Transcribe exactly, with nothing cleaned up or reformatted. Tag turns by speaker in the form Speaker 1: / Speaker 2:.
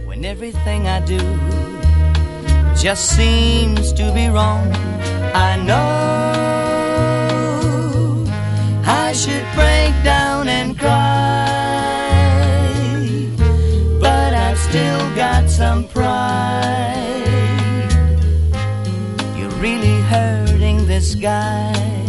Speaker 1: when everything I do just seems to be wrong. I know I should break down and cry, but I've still got some pride. You're really hurting this guy.